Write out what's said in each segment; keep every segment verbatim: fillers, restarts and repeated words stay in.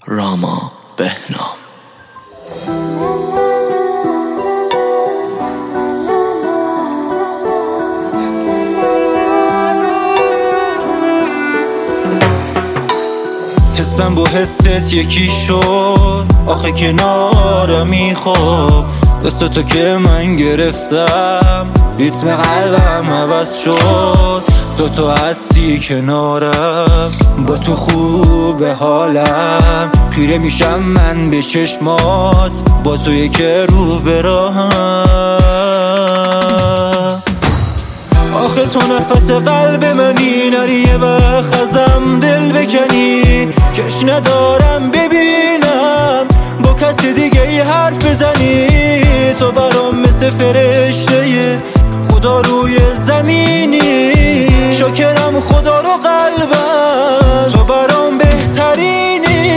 راما بهنام. حسم با حست یکی شد، آخه کنارمی خوب دستتو که من گرفتم ریتم قلبم عوض شد. تو تو هستی کنارم، با تو خوب حالم، خیره میشم من به چشمات، با توی که رو به راهم. آخه تو نفس قلب منی، نری یه وقت ازم دل بکنی، کش ندارم ببینم با کس دیگه ای حرف بزنی. تو برام مثل فرشته خدا روی زمینی، شاکرم خدا رو قلبم، تو برام بهترینی.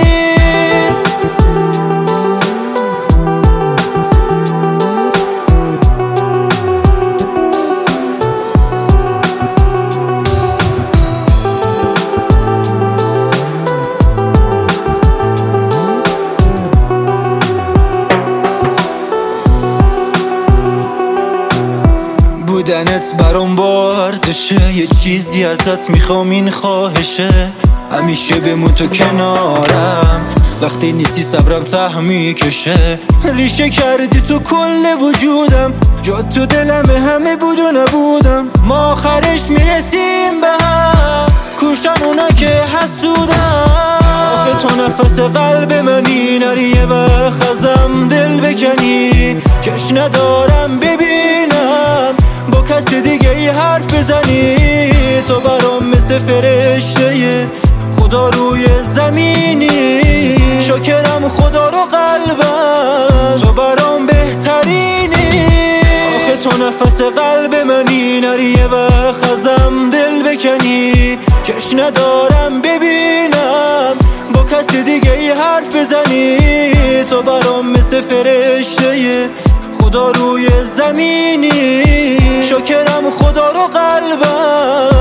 بودنت برام با ارزشه، یه چیزی ازت میخوام این خواهشه، همیشه بمون تو کنارم، وقتی نیستی صبرم ته میکشه. ریشه کردی تو کل وجودم، جا تو دلم همه بود و نبودم، ما آخرش میرسیم به هم، کوشم اونا که حسودم. آخه تو نفس قلب منی، نری یه وقت ازم دل بکنی، کش ندارم ببینم با کس دیگه ای حرف بزنی. تو برام مثل فرشته خدا روی زمینی، شاکرم خدا رو قلبم، تو برام بهترینی. آخه تو نفس قلب منی، نری یه وقت ازم دل بکنی، کش ندارم ببینم با کس دیگه ای حرف بزنی. تو برام مثل فرشته خدا روی زمینی، شاکرم خدا رو قلبم.